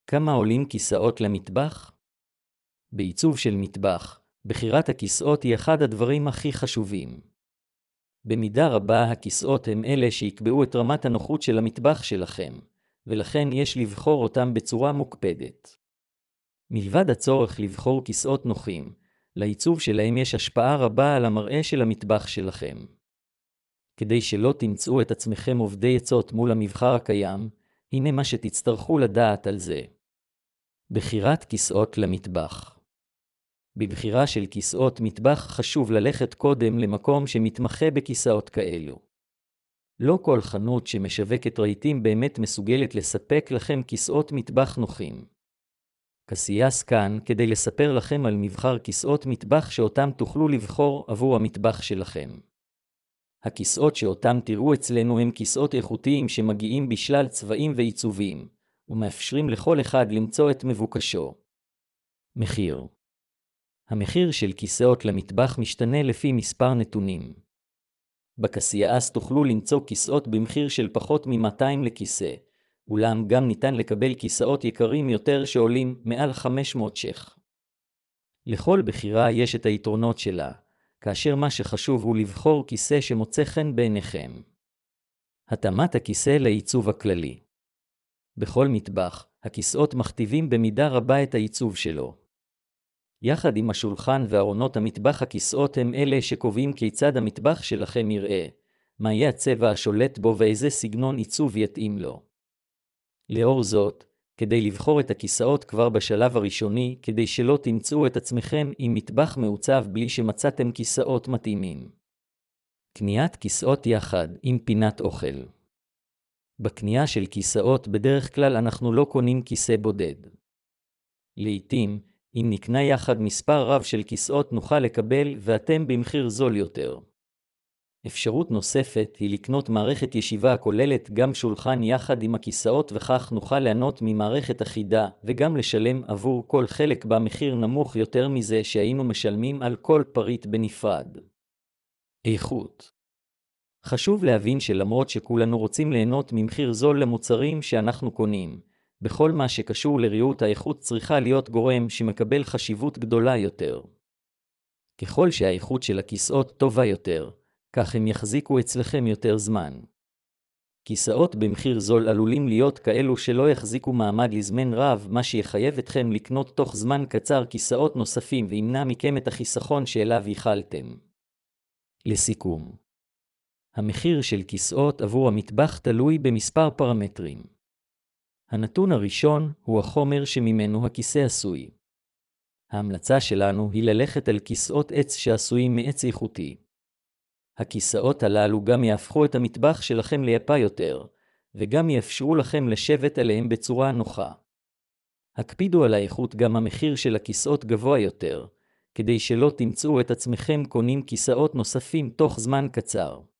כמה עולים כיסאות למטבח? בעיצוב של מטבח, בחירת הכיסאות היא אחד הדברים הכי חשובים. במידה רבה הכיסאות הם אלה שיקבעו את רמת הנוחות של המטבח שלכם, ולכן יש לבחור אותם בצורה מוקפדת. מלבד הצורך לבחור כיסאות נוחים, לעיצוב שלהם יש השפעה רבה על המראה של המטבח שלכם. כדי שלא תמצאו את עצמכם עובדי עצות מול המבחר הקיים, הנה מה שתצטרכו לדעת על זה. בחירת כיסאות למטבח. בבחירה של כיסאות מטבח חשוב ללכת קודם למקום שמתמחה בכיסאות כאלו. לא כל חנות שמשווקת רהיטים באמת מסוגלת לספק לכם כיסאות מטבח נוחים. קסייס כאן כדי לספר לכם על מבחר כיסאות מטבח שאותם תוכלו לבחור עבור המטבח שלכם. הכיסאות שאותם תראו אצלנו הם כיסאות איכותיים שמגיעים בשלל צבעים ועיצובים, ומאפשרים לכל אחד למצוא את מבוקשו. מחיר. המחיר של כיסאות למטבח משתנה לפי מספר נתונים. בקסייס תוכלו למצוא כיסאות במחיר של פחות מ-200 לכיסא, אולם גם ניתן לקבל כיסאות יקרים יותר שעולים מעל 500 ש"ח. לכל בחירה יש את היתרונות שלה, כאשר מה שחשוב הוא לבחור כיסא שמוצא חן בעיניכם. התאמת הכיסא לעיצוב הכללי. בכל מטבח, הכיסאות מכתיבים במידה רבה את העיצוב שלו. יחד עם השולחן וארונות המטבח, הכיסאות הם אלה שקובעים כיצד המטבח שלכם יראה, מה יהיה הצבע השולט בו ואיזה סגנון עיצוב יתאים לו. לאור זאת, כדי לבחור את הכיסאות כבר בשלב הראשוני, כדי שלא תמצאו את עצמכם עם מטבח מעוצב בלי שמצאתם כיסאות מתאימים. קניית כיסאות יחד עם פינת אוכל. בקנייה של כיסאות בדרך כלל אנחנו לא קונים כיסא בודד. לעתים, אם נקנה יחד מספר רב של כיסאות נוכל לקבל ואתם במחיר זול יותר. אפשרות נוספת היא לקנות מערכת ישיבה הכוללת גם שולחן יחד עם הכיסאות, וכך נוכל ליהנות ממערכת אחידה וגם לשלם עבור כל חלק במחיר נמוך יותר מזה שהיינו משלמים על כל פריט בנפרד. איכות. חשוב להבין שלמרות שכולנו רוצים ליהנות ממחיר זול למוצרים שאנחנו קונים, בכל מה שקשור לריהוט האיכות צריכה להיות גורם שמקבל חשיבות גדולה יותר. ככל שהאיכות של הכיסאות טובה יותר, כך הם יחזיקו אצלכם יותר זמן. כיסאות במחיר זול עלולים להיות כאלו שלא יחזיקו מעמד לזמן רב, מה שיחייב אתכם לקנות תוך זמן קצר כיסאות נוספים וימנע מכם את החיסכון שאליו ייחלתם. לסיכום, המחיר של כיסאות עבור המטבח תלוי במספר פרמטרים. הנתון הראשון הוא החומר שממנו הכיסא עשוי. ההמלצה שלנו היא ללכת על כיסאות עץ שעשויים מעץ איכותי. הכיסאות הללו גם יהפכו את המטבח שלכם ליפה יותר, וגם יאפשרו לכם לשבת עליהם בצורה נוחה. הקפידו על האיכות, גם המחיר של הכיסאות גבוה יותר, כדי שלא תמצאו את עצמכם קונים כיסאות נוספים תוך זמן קצר.